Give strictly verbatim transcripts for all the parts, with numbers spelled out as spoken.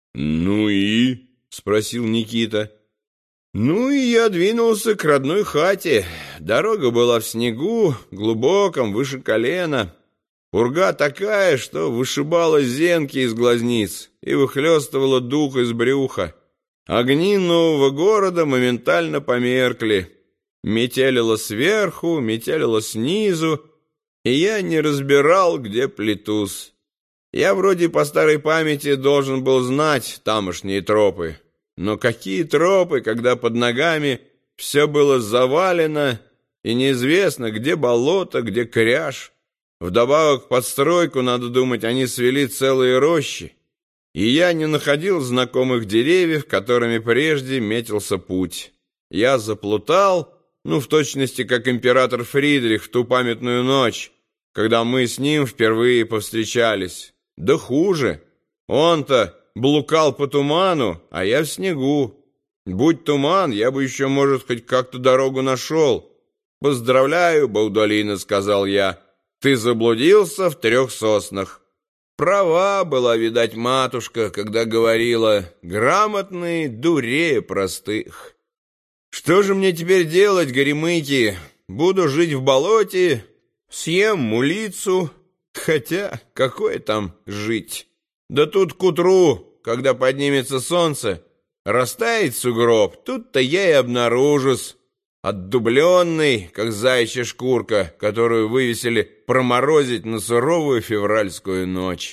«Ну и?» — спросил Никита. «Ну и я двинулся к родной хате. Дорога была в снегу, глубоком, выше колена. Пурга такая, что вышибала зенки из глазниц и выхлестывала дух из брюха. Огни нового города моментально померкли. Метелило сверху, метелило снизу, и я не разбирал, где плетусь. Я вроде по старой памяти должен был знать тамошние тропы. Но какие тропы, когда под ногами все было завалено, и неизвестно, где болото, где кряж. Вдобавок под стройку, надо думать, они свели целые рощи. И я не находил знакомых деревьев, которыми прежде метился путь. Я заплутал, ну, в точности, как император Фридрих в ту памятную ночь, когда мы с ним впервые повстречались. Да хуже. Он-то блукал по туману, а я в снегу. Будь туман, я бы еще, может, хоть как-то дорогу нашел. «Поздравляю, Баудолина», — сказал я, — «ты заблудился в трех соснах». Права была, видать, матушка, когда говорила: «Грамотный дурее простых». Что же мне теперь делать, горемыки? Буду жить в болоте, съем мулицу, хотя какое там жить? Да тут к утру, когда поднимется солнце, растает сугроб, тут-то я и обнаружусь, отдубленный, как заячья шкурка, которую вывесили проморозить на суровую февральскую ночь.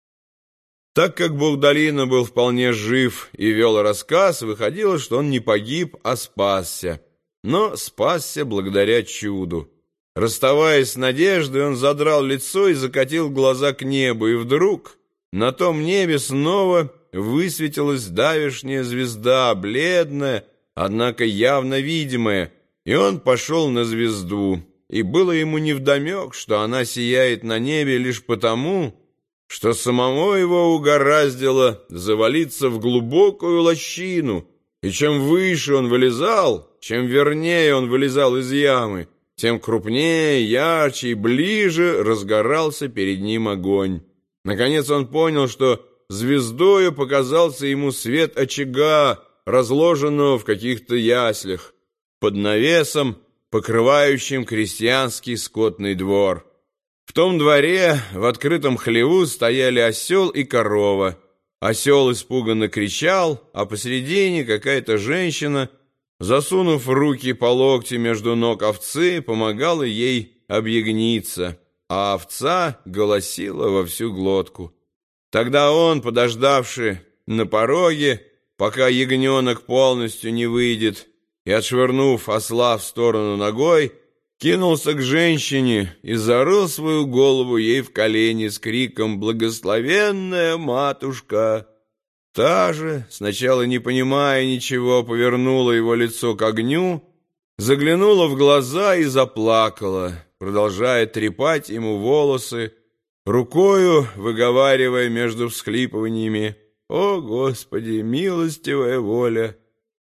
Так как Баудолина был вполне жив и вел рассказ, выходило, что он не погиб, а спасся. Но спасся благодаря чуду. Расставаясь с надеждой, он задрал лицо и закатил глаза к небу, и вдруг на том небе снова высветилась давешняя звезда, бледная, однако явно видимая, и он пошел на звезду. И было ему невдомек, что она сияет на небе лишь потому, что самому его угораздило завалиться в глубокую лощину, и чем выше он вылезал, чем вернее он вылезал из ямы, тем крупнее, ярче и ближе разгорался перед ним огонь. Наконец он понял, что звездою показался ему свет очага, разложенного в каких-то яслях, под навесом, покрывающим крестьянский скотный двор. В том дворе в открытом хлеву стояли осел и корова. Осел испуганно кричал, а посередине какая-то женщина, засунув руки по локти между ног овцы, помогала ей объягниться, а овца голосила во всю глотку. Тогда он, подождавший на пороге, пока ягненок полностью не выйдет, и, отшвырнув осла в сторону ногой, кинулся к женщине и зарыл свою голову ей в колени с криком «Благословенная матушка!». Та же, сначала не понимая ничего, повернула его лицо к огню, заглянула в глаза и заплакала, продолжая трепать ему волосы, рукою выговаривая между всхлипываниями: «О, Господи, милостивая воля!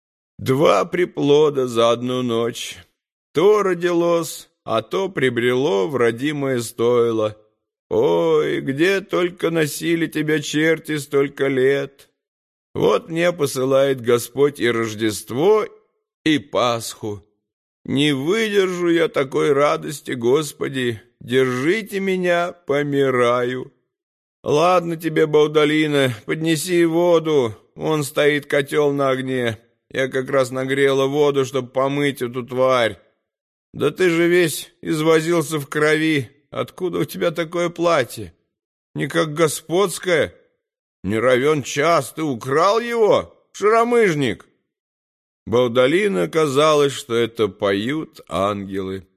Два приплода за одну ночь! То родилось, а то прибрело в родимое стойло. Ой, где только носили тебя черти столько лет! Вот мне посылает Господь и Рождество, и Пасху. Не выдержу я такой радости, Господи! Держите меня, помираю!» «Ладно тебе, Баудолина, поднеси воду, вон стоит котел на огне. Я как раз нагрела воду, чтобы помыть эту тварь. Да ты же весь извозился в крови. Откуда у тебя такое платье? Не как господское? Не равен час, ты украл его, шаромыжник!» Баудолина казалось, что это поют ангелы.